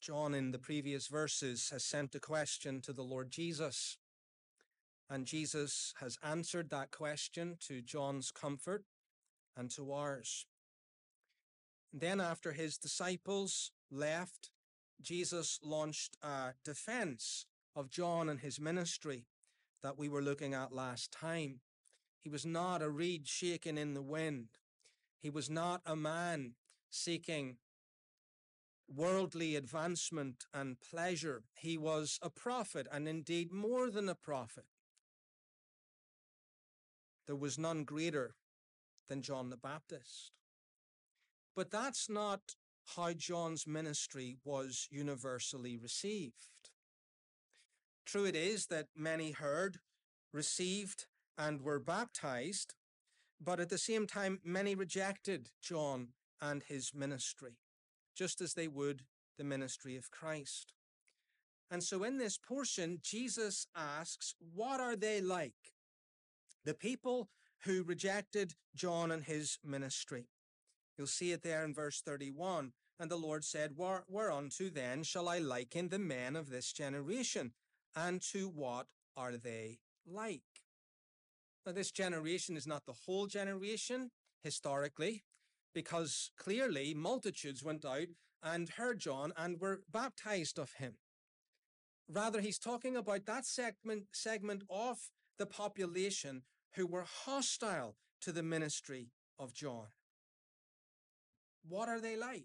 John, in the previous verses, has sent a question to the Lord Jesus. And Jesus has answered that question to John's comfort and to ours. And then after his disciples left, Jesus launched a defense of John and his ministry that we were looking at last time. He was not a reed shaken in the wind. He was not a man seeking worldly advancement and pleasure. He was a prophet, and indeed more than a prophet. There was none greater than John the Baptist. But that's not how John's ministry was universally received. True it is that many heard, received, and were baptized, but at the same time, many rejected John and his ministry, just as they would the ministry of Christ. And so in this portion, Jesus asks, what are they like? The people who rejected John and his ministry. You'll see it there in verse 31. And the Lord said, whereunto then shall I liken the men of this generation? And to what are they like? Now, this generation is not the whole generation, historically, because clearly multitudes went out and heard John and were baptized of him. Rather, he's talking about that segment of the population who were hostile to the ministry of John. What are they like?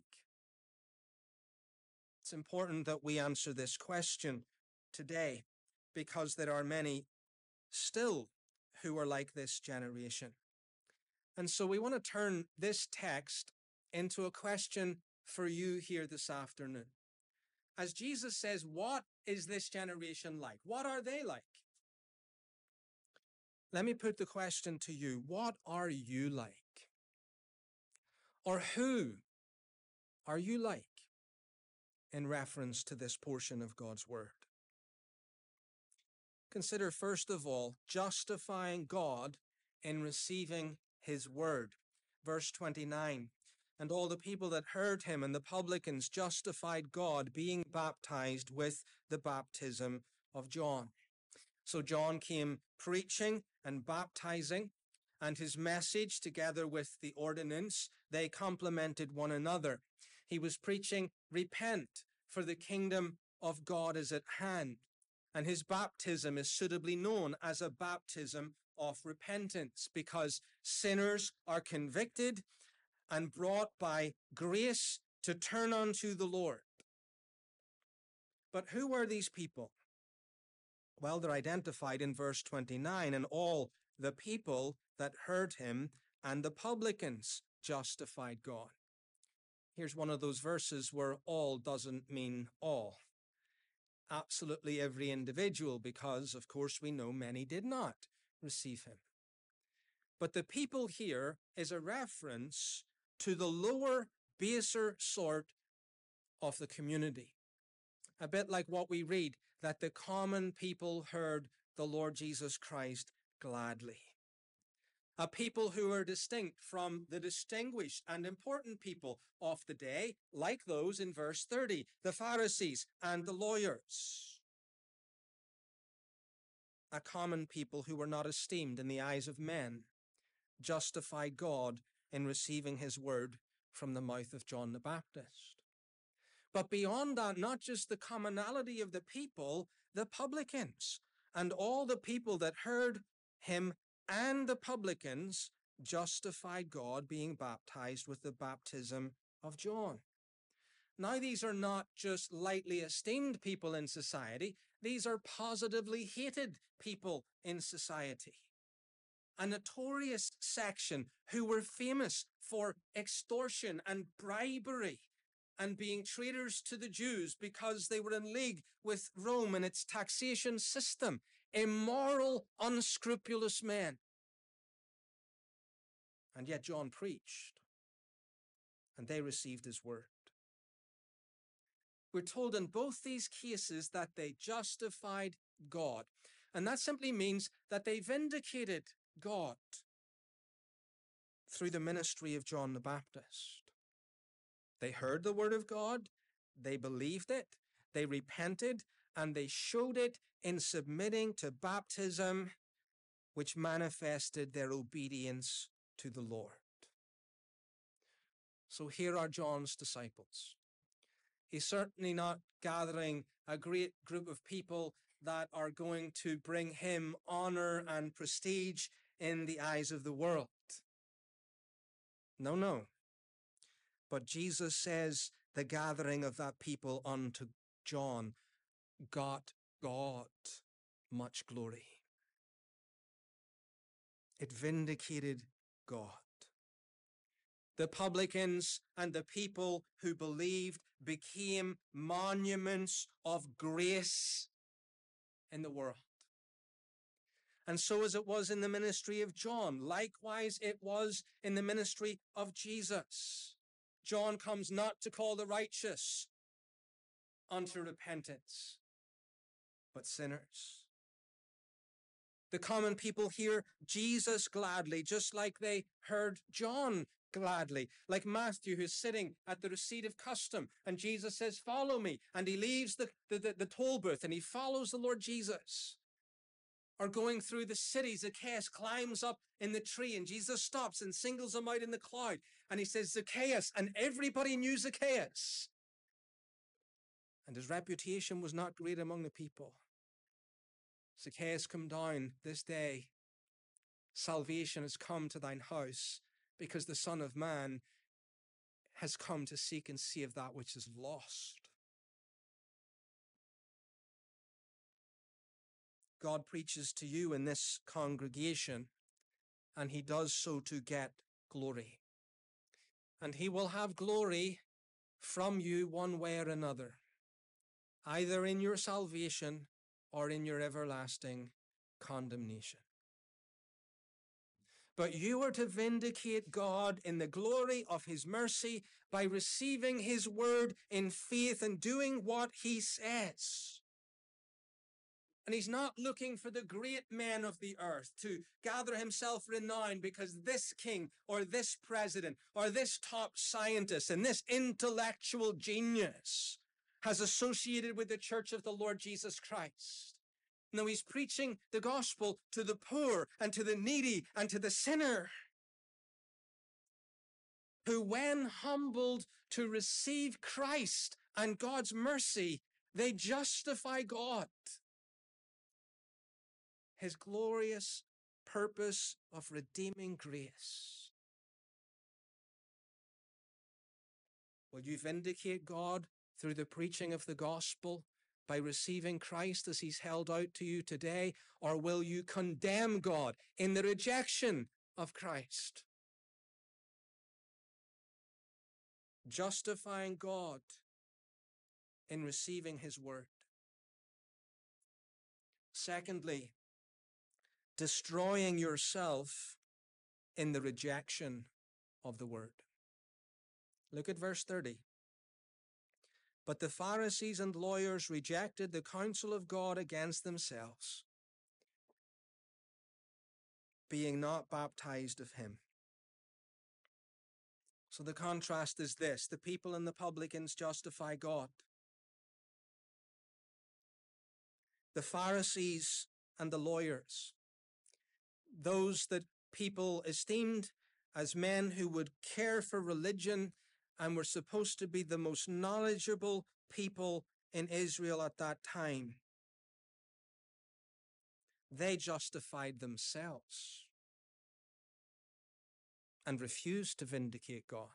It's important that we answer this question today, because there are many still who are like this generation. And so we want to turn this text into a question for you here this afternoon. As Jesus says, what is this generation like? What are they like? Let me put the question to you. What are you like? Or who are you like in reference to this portion of God's word? Consider, first of all, justifying God in receiving his word. Verse 29, and all the people that heard him and the publicans justified God, being baptized with the baptism of John. So John came preaching and baptizing, and his message, together with the ordinance, they complemented one another. He was preaching, repent, for the kingdom of God is at hand. And his baptism is suitably known as a baptism of repentance, because sinners are convicted and brought by grace to turn unto the Lord. But who were these people? Well, they're identified in verse 29, and all the people that heard him and the publicans justified God. Here's one of those verses where all doesn't mean all. Absolutely every individual, because, of course, we know many did not receive him. But the people here is a reference to the lower, baser sort of the community. A bit like what we read, that the common people heard the Lord Jesus Christ gladly. A people who are distinct from the distinguished and important people of the day, like those in verse 30, the Pharisees and the lawyers. A common people who were not esteemed in the eyes of men, justified God in receiving his word from the mouth of John the Baptist. But beyond that, not just the commonality of the people, the publicans and all the people that heard him and the publicans justified God, being baptized with the baptism of John. Now, these are not just lightly esteemed people in society. These are positively hated people in society. A notorious section who were famous for extortion and bribery and being traitors to the Jews because they were in league with Rome and its taxation system. Immoral, unscrupulous men. And yet John preached, and they received his word. We're told in both these cases that they justified God. And that simply means that they vindicated God through the ministry of John the Baptist. They heard the word of God, They believed it, they repented, and they showed it in submitting to baptism, which manifested their obedience to the Lord. So here are John's disciples. He's certainly not gathering a great group of people that are going to bring him honor and prestige in the eyes of the world. No, no. But Jesus says the gathering of that people unto John got God much glory. It vindicated God. The publicans and the people who believed became monuments of grace in the world. And so as it was in the ministry of John, likewise it was in the ministry of Jesus. John comes not to call the righteous unto repentance, but sinners. The common people hear Jesus gladly, just like they heard John gladly. Like Matthew, who's sitting at the receipt of custom, and Jesus says, "Follow me." And he leaves the toll booth and he follows the Lord Jesus. Or going through the city, Zacchaeus climbs up in the tree and Jesus stops and singles him out in the crowd. And he says, "Zacchaeus," and everybody knew Zacchaeus. And his reputation was not great among the people. "Zacchaeus, come down this day. Salvation has come to thine house, because the Son of Man has come to seek and save that which is lost." God preaches to you in this congregation, and he does so to get glory. And he will have glory from you one way or another, either in your salvation or in your everlasting condemnation. But you are to vindicate God in the glory of his mercy by receiving his word in faith and doing what he says. And he's not looking for the great men of the earth to gather himself renown because this king or this president or this top scientist and this intellectual genius has associated with the church of the Lord Jesus Christ. No, he's preaching the gospel to the poor and to the needy and to the sinner, who, when humbled to receive Christ and God's mercy, they justify God. His glorious purpose of redeeming grace. Will you vindicate God through the preaching of the gospel by receiving Christ as he's held out to you today? Or will you condemn God in the rejection of Christ? Justifying God in receiving his word. Secondly, destroying yourself in the rejection of the word. Look at verse 30. But the Pharisees and lawyers rejected the counsel of God against themselves, being not baptized of him. So the contrast is this: the people and the publicans justify God. The Pharisees and the lawyers, those that people esteemed as men who would care for religion and were supposed to be the most knowledgeable people in Israel at that time, they justified themselves and refused to vindicate God.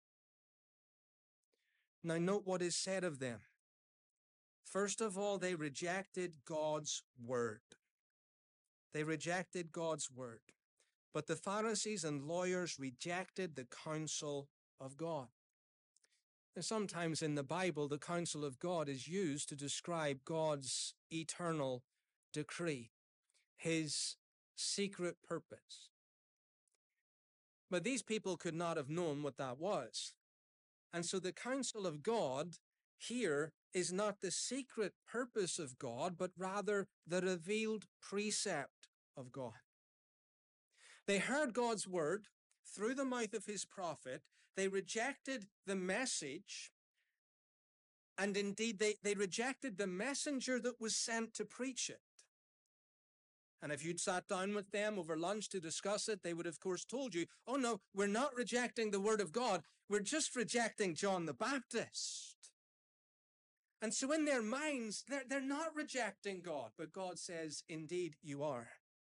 Now note what is said of them. First of all, they rejected God's word. They rejected God's word. But the Pharisees and lawyers rejected the counsel of God. And sometimes in the Bible, the counsel of God is used to describe God's eternal decree, his secret purpose. But these people could not have known what that was. And so the counsel of God here is not the secret purpose of God, but rather the revealed precept of God. They heard God's word through the mouth of his prophet. They rejected the message And indeed, they rejected the messenger that was sent to preach it. And if you'd sat down with them over lunch to discuss it, they would, of course, told you, oh no, we're not rejecting the word of God. We're just rejecting John the Baptist. And so in their minds, they're not rejecting God. But God says, indeed, you are.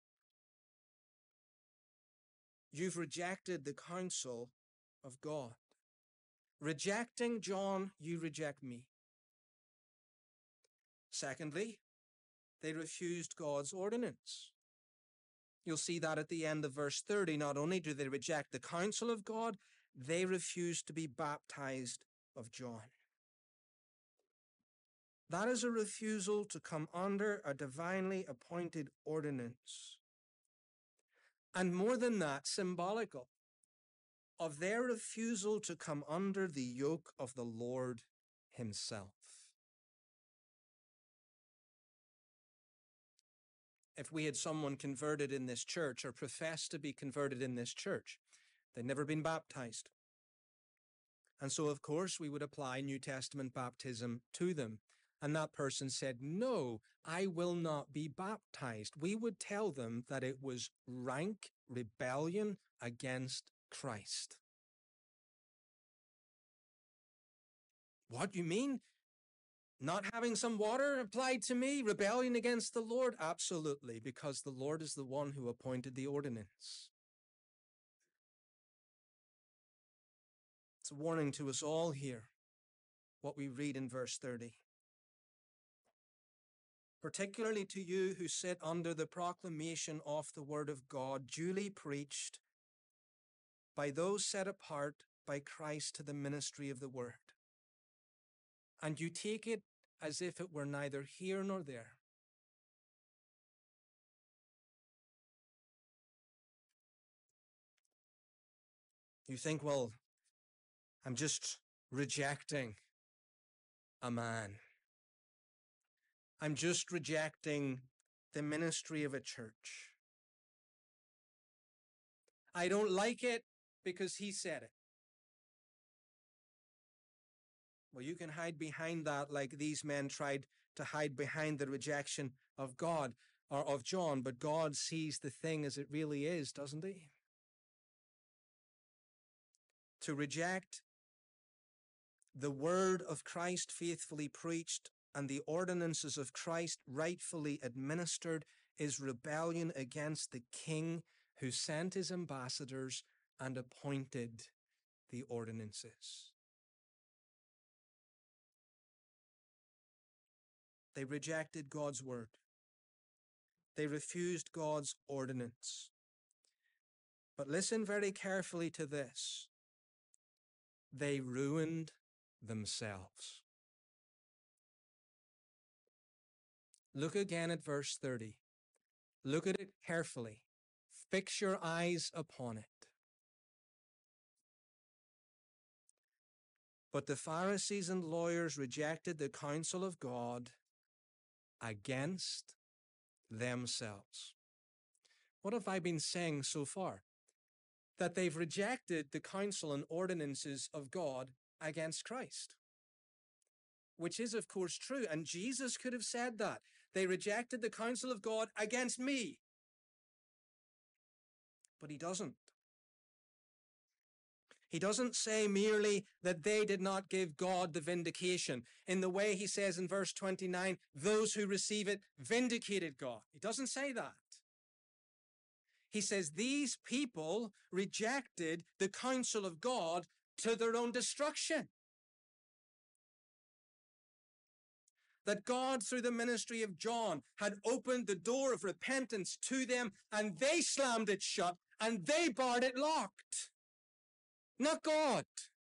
You've rejected the counsel of God. Rejecting John, you reject me. Secondly, they refused God's ordinance. You'll see that at the end of verse 30. Not only do they reject the counsel of God, they refuse to be baptized of John. That is a refusal to come under a divinely appointed ordinance. And more than that, symbolical of their refusal to come under the yoke of the Lord himself. If we had someone converted in this church or professed to be converted in this church, they'd never been baptized. And so, of course, we would apply New Testament baptism to them. And that person said, no, I will not be baptized. We would tell them that it was rank rebellion against Christ. What, you mean? Not having some water applied to me, rebellion against the Lord? Absolutely, because the Lord is the one who appointed the ordinance. It's a warning to us all here, what we read in verse 30. Particularly to you who sit under the proclamation of the word of God, duly preached by those set apart by Christ to the ministry of the word. And you take it as if it were neither here nor there. You think, well, I'm just rejecting a man. I'm just rejecting the ministry of a church. I don't like it because he said it. Well, you can hide behind that like these men tried to hide behind the rejection of God or of John, but God sees the thing as it really is, doesn't he? To reject the word of Christ faithfully preached and the ordinances of Christ rightfully administered is rebellion against the King who sent his ambassadors and appointed the ordinances. They rejected God's word. They refused God's ordinance. But listen very carefully to this. They ruined themselves. Look again at verse 30. Look at it carefully. Fix your eyes upon it. But the Pharisees and lawyers rejected the counsel of God against themselves. What have I been saying so far? That they've rejected the counsel and ordinances of God against Christ. Which is, of course, true. And Jesus could have said that. They rejected the counsel of God against me. But he doesn't. He doesn't say merely that they did not give God the vindication. In the way he says in verse 29, those who receive it vindicated God. He doesn't say that. He says these people rejected the counsel of God to their own destruction. That God, through the ministry of John, had opened the door of repentance to them, and they slammed it shut, and they barred it locked. Not God.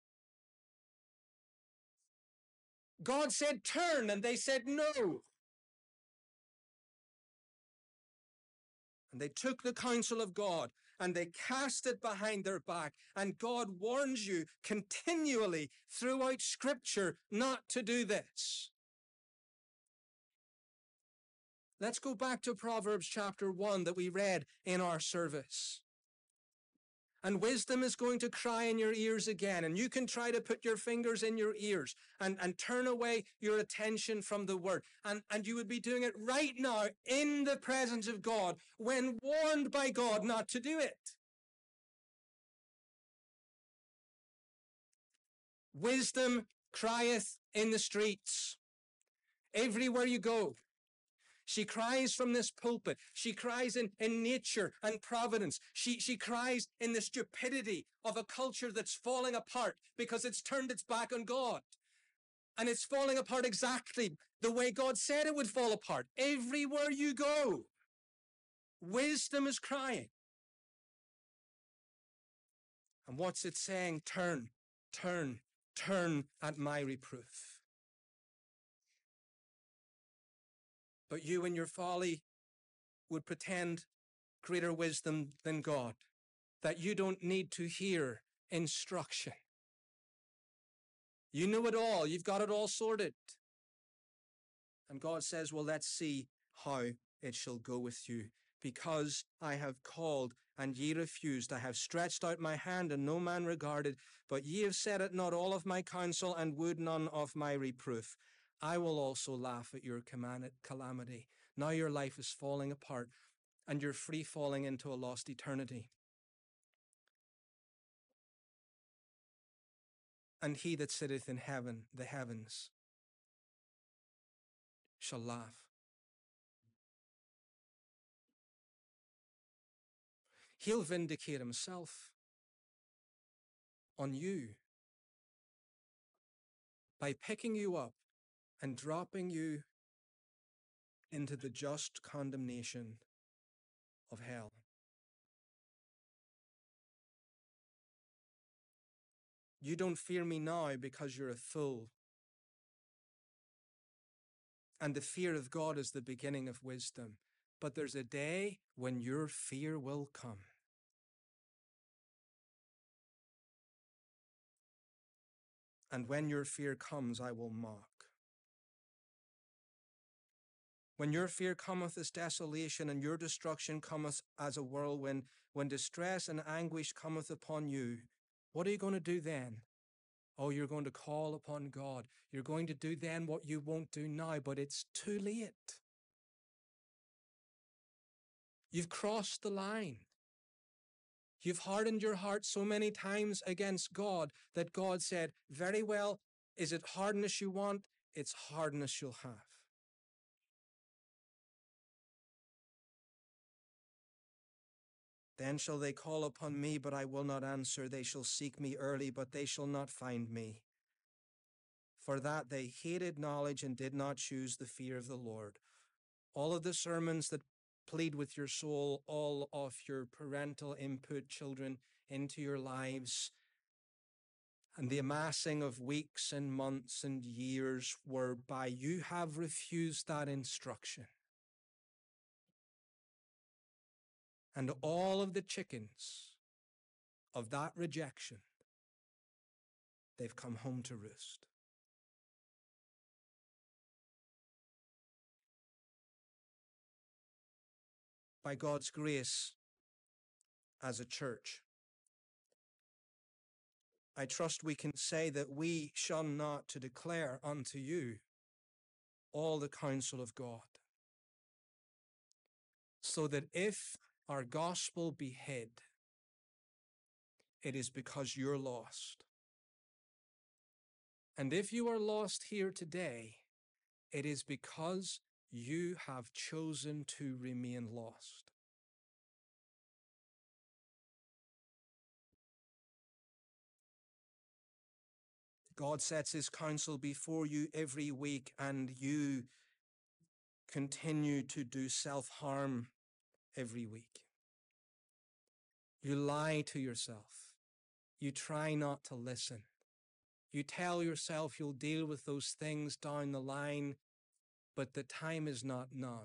God said, turn, and they said, no. And they took the counsel of God, and they cast it behind their back. And God warns you continually throughout Scripture not to do this. Let's go back to Proverbs chapter 1 that we read in our service. And wisdom is going to cry in your ears again. And you can try to put your fingers in your ears and turn away your attention from the word. And you would be doing it right now in the presence of God when warned by God not to do it. Wisdom crieth in the streets. Everywhere you go. She cries from this pulpit. She cries in nature and providence. She cries in the stupidity of a culture that's falling apart because it's turned its back on God. And it's falling apart exactly the way God said it would fall apart. Everywhere you go, wisdom is crying. And what's it saying? Turn, turn, turn at my reproof. But you in your folly would pretend greater wisdom than God, that you don't need to hear instruction. You know it all. You've got it all sorted. And God says, well, let's see how it shall go with you. Because I have called and ye refused. I have stretched out my hand and no man regarded. But ye have said it not all of my counsel and would none of my reproof. I will also laugh at your calamity. Now your life is falling apart and you're free falling into a lost eternity. And he that sitteth in heaven, the heavens, shall laugh. He'll vindicate himself on you by picking you up and dropping you into the just condemnation of hell. You don't fear me now because you're a fool. And the fear of God is the beginning of wisdom. But there's a day when your fear will come. And when your fear comes, I will mock. When your fear cometh as desolation, and your destruction cometh as a whirlwind, when distress and anguish cometh upon you, what are you going to do then? Oh, you're going to call upon God. You're going to do then what you won't do now, but it's too late. You've crossed the line. You've hardened your heart so many times against God that God said, very well, is it hardness you want? It's hardness you'll have. Then shall they call upon me, but I will not answer. They shall seek me early, but they shall not find me. For that they hated knowledge and did not choose the fear of the Lord. All of the sermons that plead with your soul, all of your parental input, children, into your lives, and the amassing of weeks and months and years whereby you have refused that instruction. And all of the chickens of that rejection, they've come home to roost. By God's grace, as a church, I trust we can say that we shun not to declare unto you all the counsel of God, so that if our gospel be hid, it is because you're lost. And if you are lost here today, it is because you have chosen to remain lost. God sets his counsel before you every week, and you continue to do self-harm every week. You lie to yourself. You try not to listen. You tell yourself you'll deal with those things down the line, but the time is not now.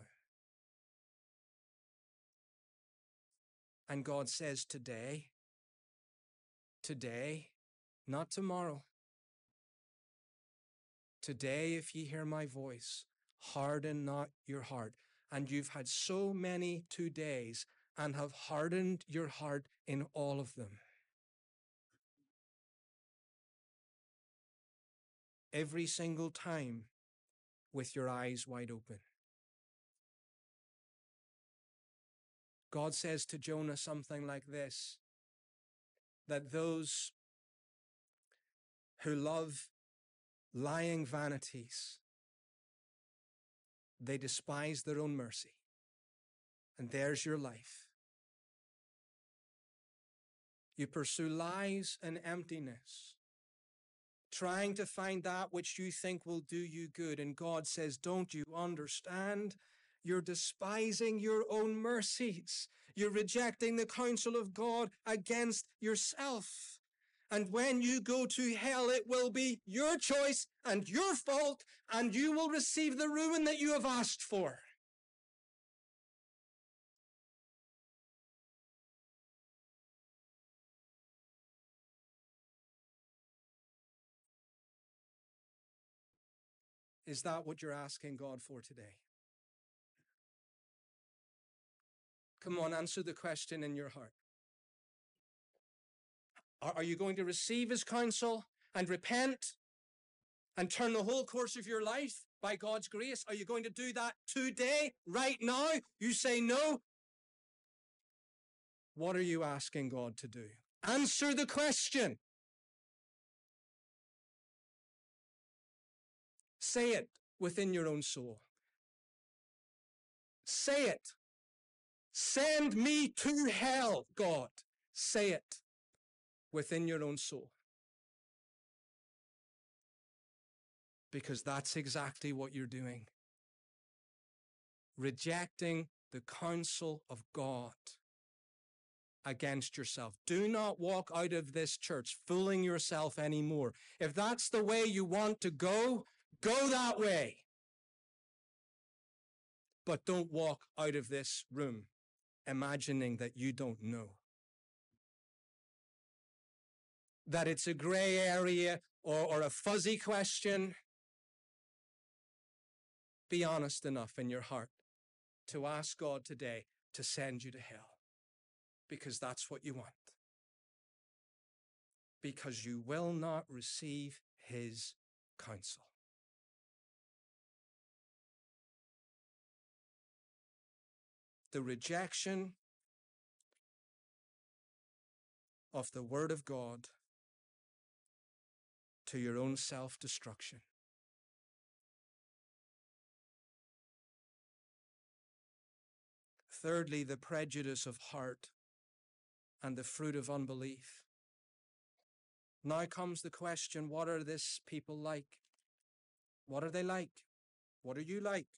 And God says today, not tomorrow. Today, if ye hear my voice, harden not your heart. And you've had so many 2 days and have hardened your heart in all of them. every single time with your eyes wide open. God says to Jonah something like this, that those who love lying vanities, they despise their own mercy. And there's your life. You pursue lies and emptiness, trying to find that which you think will do you good. And God says, don't you understand? You're despising your own mercies. You're rejecting the counsel of God against yourself. And when you go to hell, it will be your choice and your fault, and you will receive the ruin that you have asked for. Is that what you're asking God for today? Come on, answer the question in your heart. Are you going to receive his counsel and repent and turn the whole course of your life by God's grace? Are you going to do that today, right now? You say no. What are you asking God to do? Answer the question. Say it within your own soul. Say it. Send me to hell, God. Say it within your own soul. Because that's exactly what you're doing. Rejecting the counsel of God against yourself. Do not walk out of this church fooling yourself anymore. If that's the way you want to go, go that way. But don't walk out of this room imagining that you don't know, that it's a gray area or a fuzzy question. Be honest enough in your heart to ask God today to send you to hell, because that's what you want. Because you will not receive his counsel. The rejection of the word of God to your own self-destruction. Thirdly, the prejudice of heart and the fruit of unbelief. Now comes the question, what are this people like? What are they like? What are you like?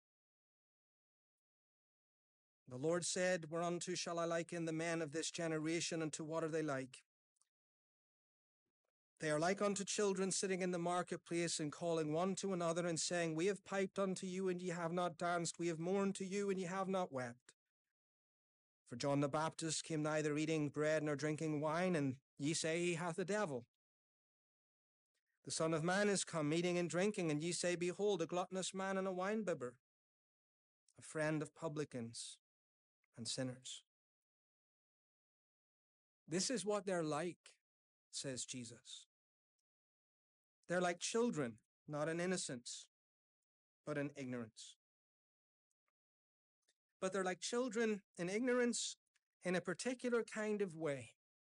The Lord said, whereunto shall I liken the men of this generation, and to what are they like? They are like unto children sitting in the marketplace and calling one to another and saying, we have piped unto you, and ye have not danced. We have mourned to you, and ye have not wept. For John the Baptist came neither eating bread nor drinking wine, and ye say he hath a devil. The Son of Man is come eating and drinking, and ye say, behold, a gluttonous man and a winebibber, a friend of publicans and sinners. This is what they're like, says Jesus. They're like children, not in innocence, but in ignorance. But they're like children in ignorance in a particular kind of way.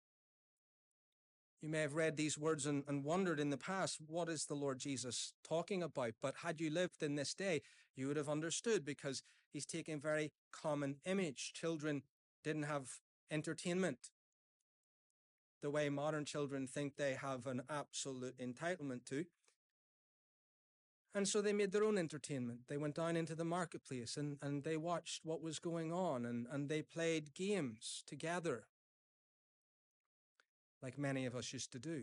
You may have read these words and wondered in the past, what is the Lord Jesus talking about? But had you lived in this day, you would have understood, because he's taking a very common image. Children didn't have entertainment the way modern children think they have an absolute entitlement to. And so they made their own entertainment. They went down into the marketplace and they watched what was going on, and they played games together, like many of us used to do.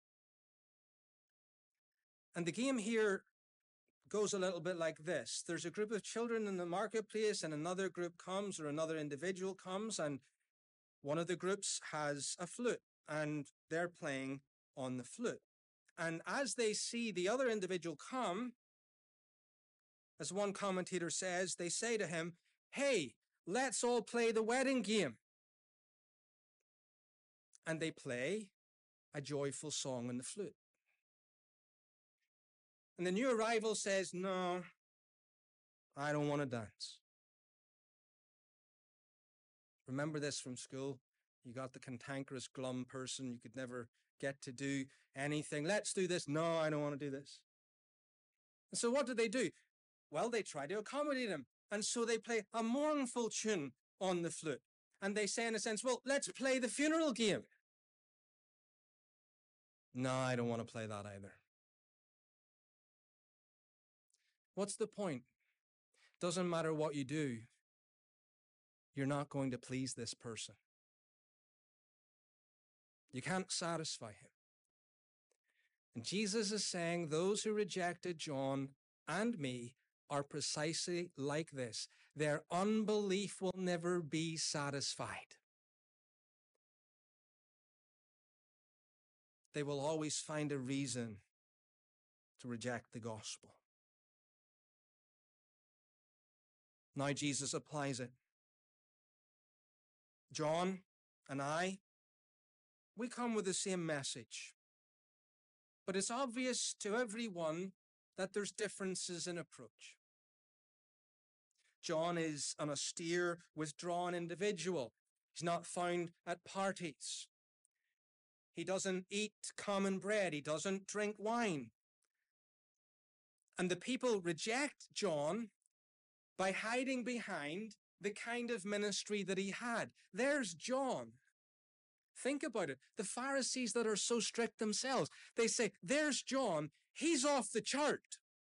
And the game here goes a little bit like this. There's a group of children in the marketplace, and another group comes, or another individual comes, and one of the groups has a flute, and they're playing on the flute. And as they see the other individual come, as one commentator says, they say to him, hey, let's all play the wedding game. And they play a joyful song on the flute. And the new arrival says, no, I don't want to dance. Remember this from school? You got the cantankerous, glum person. You could never get to do anything. Let's do this. No, I don't want to do this. And so what do? Well, they try to accommodate him. And so they play a mournful tune on the flute. And they say, in a sense, well, let's play the funeral game. No, I don't want to play that either. What's the point? Doesn't matter what you do, you're not going to please this person. You can't satisfy him. And Jesus is saying those who rejected John and me are precisely like this. Their unbelief will never be satisfied. They will always find a reason to reject the gospel. Now Jesus applies it. John and I, we come with the same message. But it's obvious to everyone that there's differences in approach. John is an austere, withdrawn individual. He's not found at parties. He doesn't eat common bread. He doesn't drink wine. And the people reject John by hiding behind the kind of ministry that he had. There's John. Think about it. The Pharisees that are so strict themselves, they say, there's John. He's off the chart.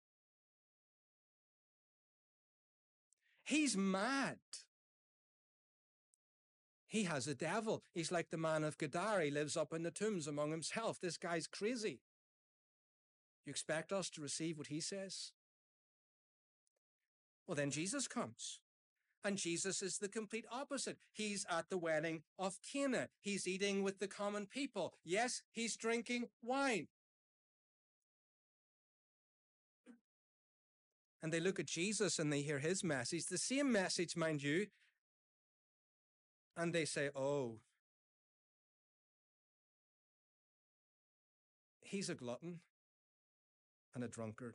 He's mad. He has a devil. He's like the man of Gadara. He lives up in the tombs among himself. This guy's crazy. You expect us to receive what he says? Well, then Jesus comes. And Jesus is the complete opposite. He's at the wedding of Cana. He's eating with the common people. Yes, he's drinking wine. And they look at Jesus and they hear his message, the same message, mind you, and they say, oh, he's a glutton and a drunkard.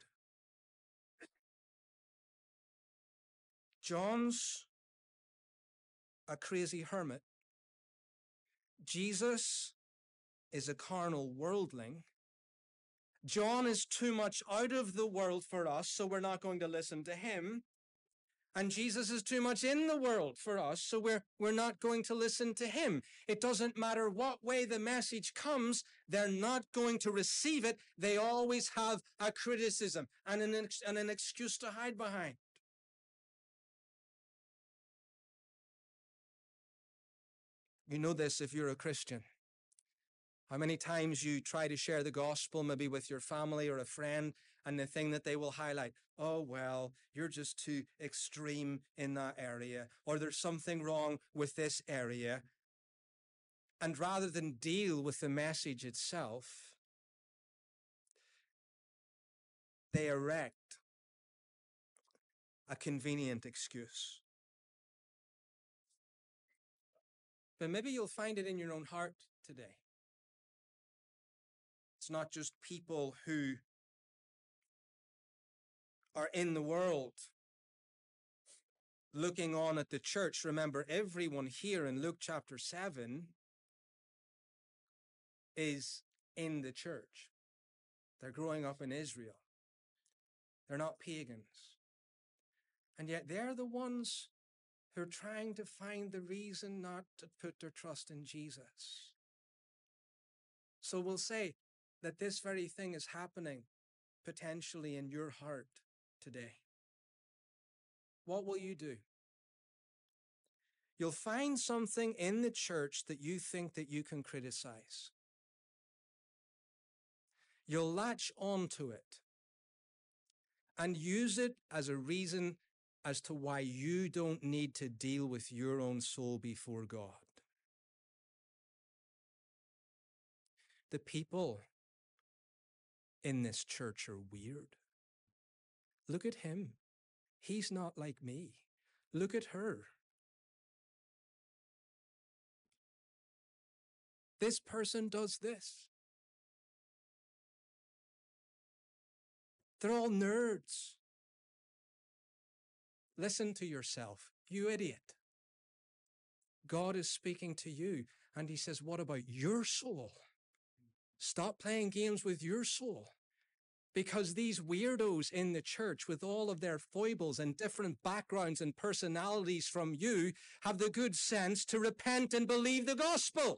John's a crazy hermit. Jesus is a carnal worldling. John is too much out of the world for us, so we're not going to listen to him. And Jesus is too much in the world for us, so we're not going to listen to him. It doesn't matter what way the message comes, they're not going to receive it. They always have a criticism and an excuse to hide behind. You know this if you're a Christian. How many times you try to share the gospel, maybe with your family or a friend, and the thing that they will highlight, oh, well, you're just too extreme in that area, or there's something wrong with this area. And rather than deal with the message itself, they erect a convenient excuse. But maybe you'll find it in your own heart today. It's not just people who are in the world looking on at the church. Remember, everyone here in Luke chapter 7 is in the church. They're growing up in Israel. They're not pagans. And yet they're the ones who are trying to find the reason not to put their trust in Jesus. So we'll say that this very thing is happening potentially in your heart today. What will you do? You'll find something in the church that you think that you can criticize. You'll latch onto it and use it as a reason as to why you don't need to deal with your own soul before God. The people in this church are weird. Look at him. He's not like me. Look at her. This person does this. They're all nerds. Listen to yourself, you idiot. God is speaking to you, and he says, what about your soul? Stop playing games with your soul. Because these weirdos in the church, with all of their foibles and different backgrounds and personalities from you, have the good sense to repent and believe the gospel.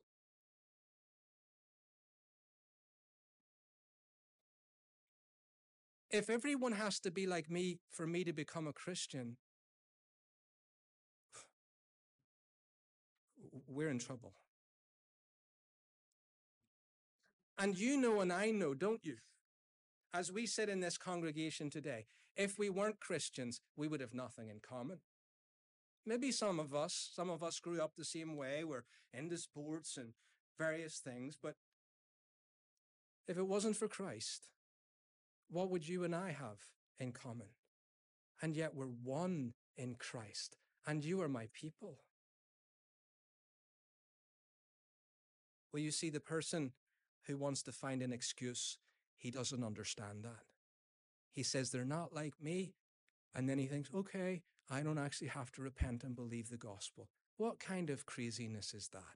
If everyone has to be like me for me to become a Christian, we're in trouble. And you know and I know, don't you? As we sit in this congregation today, if we weren't Christians, we would have nothing in common. Maybe some of us grew up the same way, we're into sports and various things, but if it wasn't for Christ, what would you and I have in common? And yet we're one in Christ, and you are my people. Well, you see, the person who wants to find an excuse, he doesn't understand that. He says, they're not like me. And then he thinks, okay, I don't actually have to repent and believe the gospel. What kind of craziness is that?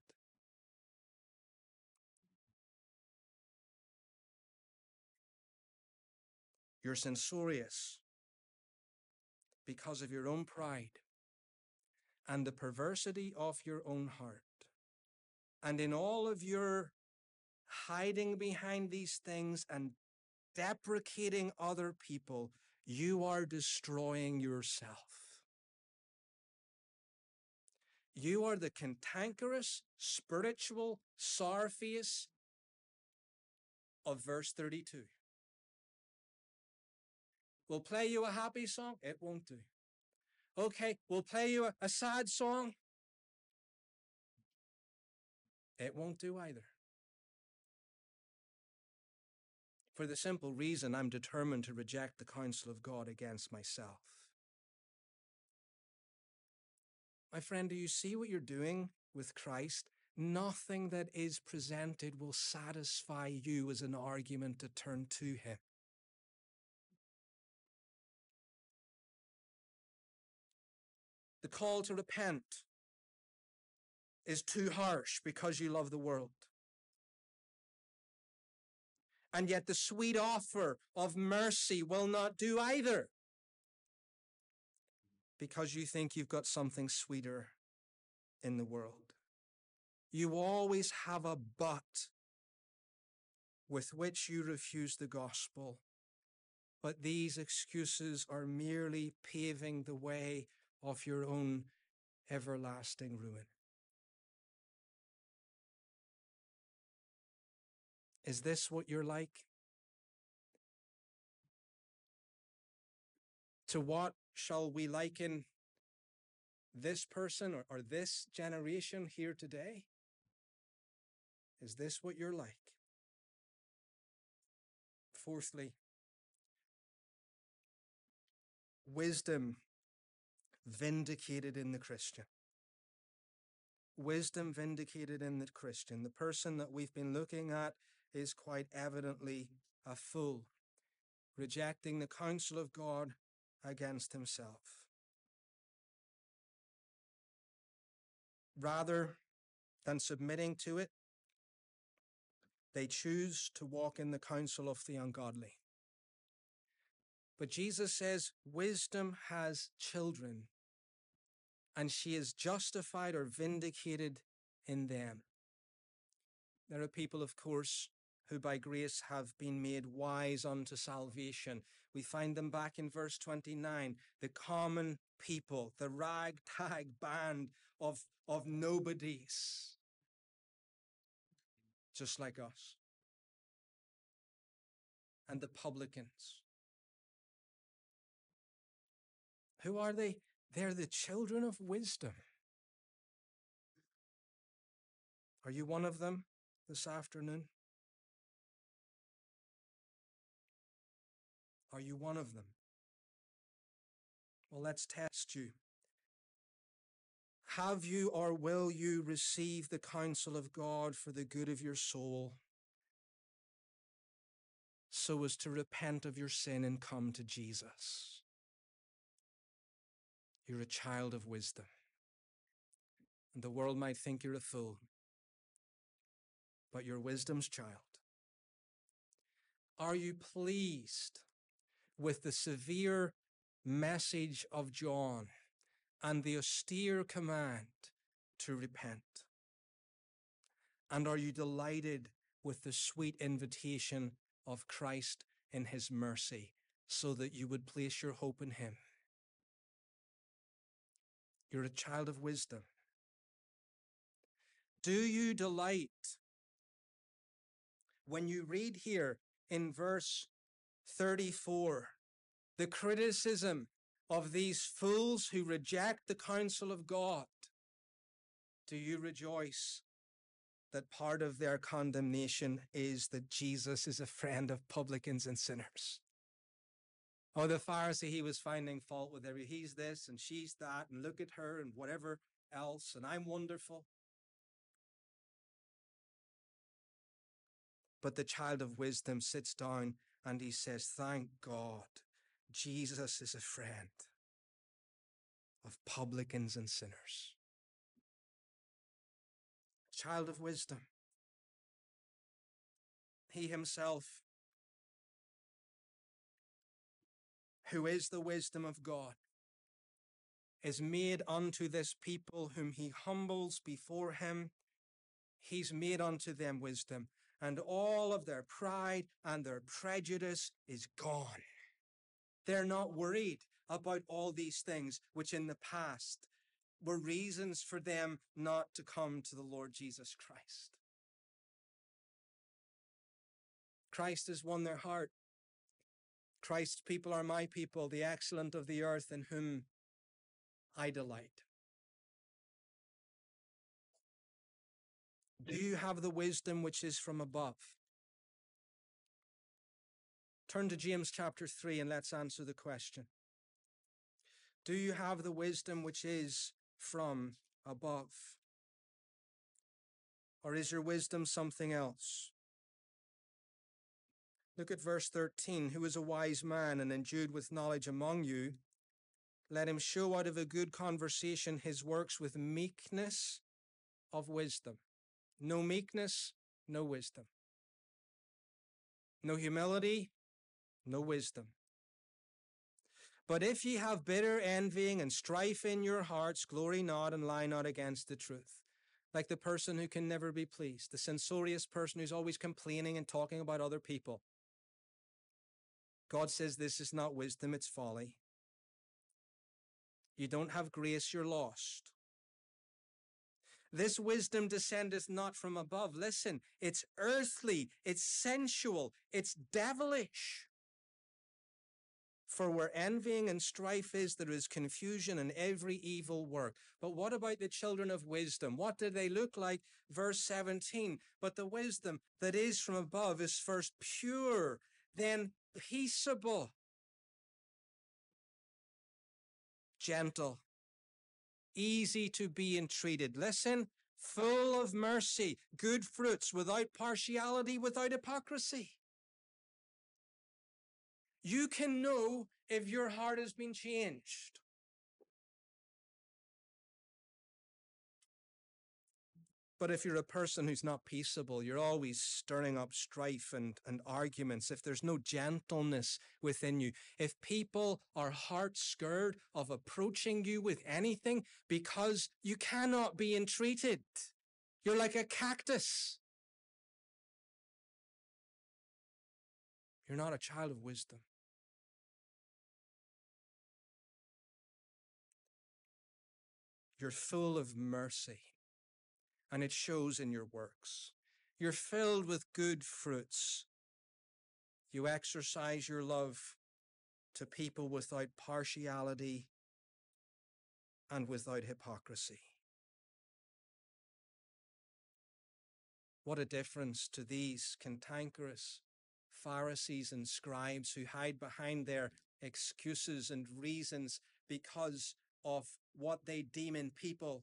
You're censorious because of your own pride and the perversity of your own heart. And in all of your hiding behind these things and deprecating other people, you are destroying yourself. You are the cantankerous, spiritual sour face of verse 32. We'll play you a happy song. It won't do. Okay, we'll play you a sad song. It won't do either. For the simple reason I'm determined to reject the counsel of God against myself. My friend, do you see what you're doing with Christ? Nothing that is presented will satisfy you as an argument to turn to him. The call to repent is too harsh because you love the world. And yet the sweet offer of mercy will not do either, because you think you've got something sweeter in the world. You always have a but with which you refuse the gospel. But these excuses are merely paving the way of your own everlasting ruin. Is this what you're like? To what shall we liken this person or this generation here today? Is this what you're like? Fourthly, wisdom vindicated in the Christian. Wisdom vindicated in the Christian. The person that we've been looking at is quite evidently a fool, rejecting the counsel of God against himself. Rather than submitting to it, they choose to walk in the counsel of the ungodly. But Jesus says wisdom has children, and she is justified or vindicated in them. There are people, of course, who by grace have been made wise unto salvation. We find them back in verse 29, the common people, the ragtag band of nobodies, just like us, and the publicans. Who are they? They're the children of wisdom. Are you one of them this afternoon? Are you one of them? Well, let's test you. Have you or will you receive the counsel of God for the good of your soul? so as to repent of your sin and come to Jesus. You're a child of wisdom. And the world might think you're a fool, but you're wisdom's child. Are you pleased with the severe message of John and the austere command to repent? And are you delighted with the sweet invitation of Christ in his mercy, so that you would place your hope in him? You're a child of wisdom. Do you delight when you read here in verse 34, the criticism of these fools who reject the counsel of God? Do you rejoice that part of their condemnation is that Jesus is a friend of publicans and sinners? Oh, the Pharisee, he was finding fault with he's this and she's that, and look at her and whatever else, and I'm wonderful. But the child of wisdom sits down and he says, thank God, Jesus is a friend of publicans and sinners. Child of wisdom. He himself, who is the wisdom of God, is made unto this people whom he humbles before him. He's made unto them wisdom, and all of their pride and their prejudice is gone. They're not worried about all these things which in the past were reasons for them not to come to the Lord Jesus Christ. Christ has won their heart. Christ's people are my people, the excellent of the earth, in whom I delight. Do you have the wisdom which is from above? Turn to James chapter 3 and let's answer the question. Do you have the wisdom which is from above? Or is your wisdom something else? Look at verse 13. Who is a wise man and endued with knowledge among you? Let him show out of a good conversation his works with meekness of wisdom. No meekness, no wisdom. No humility, no wisdom. But if ye have bitter envying and strife in your hearts, glory not and lie not against the truth. Like the person who can never be pleased, the censorious person who's always complaining and talking about other people. God says this is not wisdom, it's folly. You don't have grace, you're lost. This wisdom descendeth not from above. Listen, it's earthly, it's sensual, it's devilish. For where envying and strife is, there is confusion and every evil work. But what about the children of wisdom? What do they look like? Verse 17, but the wisdom that is from above is first pure, then peaceable, gentle, easy to be entreated. Listen, full of mercy, good fruits, without partiality, without hypocrisy. You can know if your heart has been changed. But if you're a person who's not peaceable, you're always stirring up strife and arguments, if there's no gentleness within you, if people are heart scared of approaching you with anything because you cannot be entreated, you're like a cactus. You're not a child of wisdom. You're full of mercy, and it shows in your works. You're filled with good fruits. You exercise your love to people without partiality and without hypocrisy. What a difference to these cantankerous Pharisees and scribes who hide behind their excuses and reasons because of what they deem in people,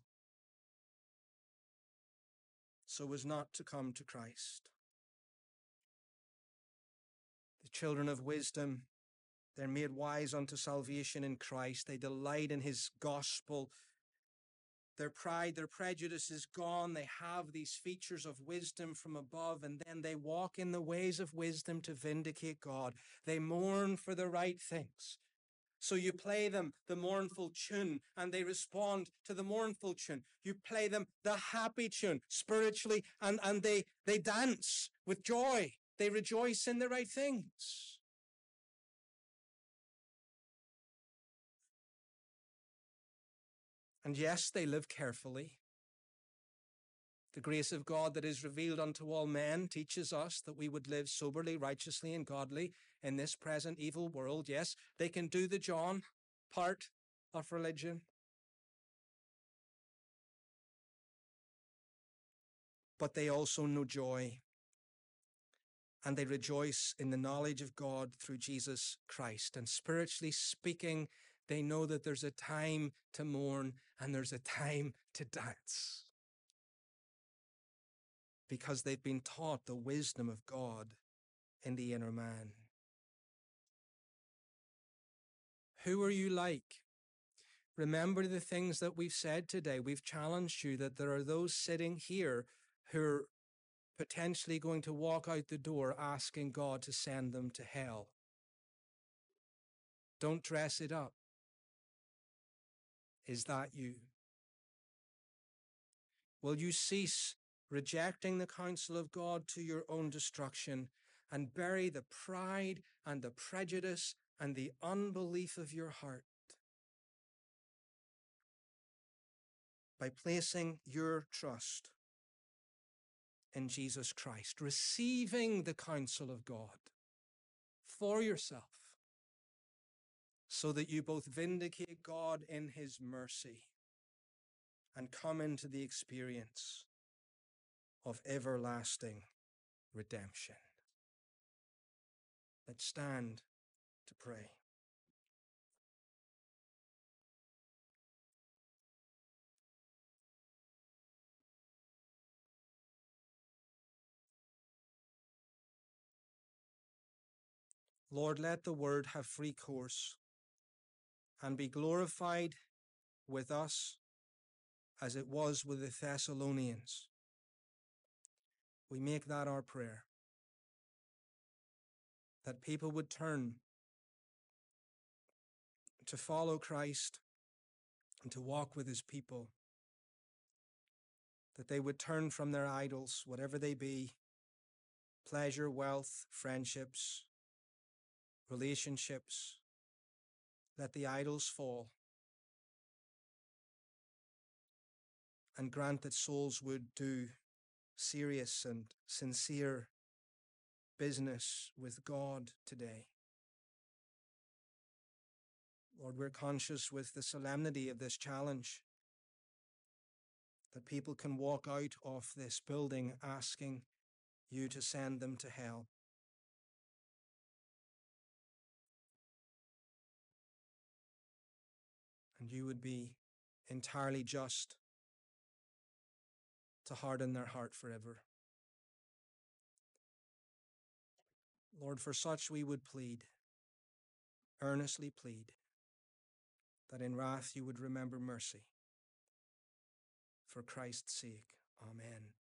so as not to come to Christ. The children of wisdom, they're made wise unto salvation in Christ. They delight in his gospel. Their pride, their prejudice is gone. They have these features of wisdom from above, and then they walk in the ways of wisdom to vindicate God. They mourn for the right things. So you play them the mournful tune, and they respond to the mournful tune. You play them the happy tune spiritually, and they dance with joy. They rejoice in the right things. And yes, they live carefully. The grace of God that is revealed unto all men teaches us that we would live soberly, righteously, and godly in this present evil world. Yes, they can do the John part of religion. But they also know joy. And they rejoice in the knowledge of God through Jesus Christ. And spiritually speaking, they know that there's a time to mourn and there's a time to dance, because they've been taught the wisdom of God in the inner man. Who are you like? Remember the things that we've said today. We've challenged you that there are those sitting here who are potentially going to walk out the door asking God to send them to hell. Don't dress it up. Is that you? Will you cease rejecting the counsel of God to your own destruction and bury the pride and the prejudice and the unbelief of your heart by placing your trust in Jesus Christ, receiving the counsel of God for yourself, so that you both vindicate God in his mercy and come into the experience of everlasting redemption? Let's stand to pray. Lord, let the word have free course and be glorified with us as it was with the Thessalonians. We make that our prayer, that people would turn to follow Christ and to walk with his people, that they would turn from their idols, whatever they be, pleasure, wealth, friendships, relationships. Let the idols fall, and grant that souls would do serious and sincere business with God today. Lord, we're conscious with the solemnity of this challenge that people can walk out of this building asking you to send them to hell. And you would be entirely just to harden their heart forever. Lord, for such we would plead, earnestly plead, that in wrath you would remember mercy. For Christ's sake, amen.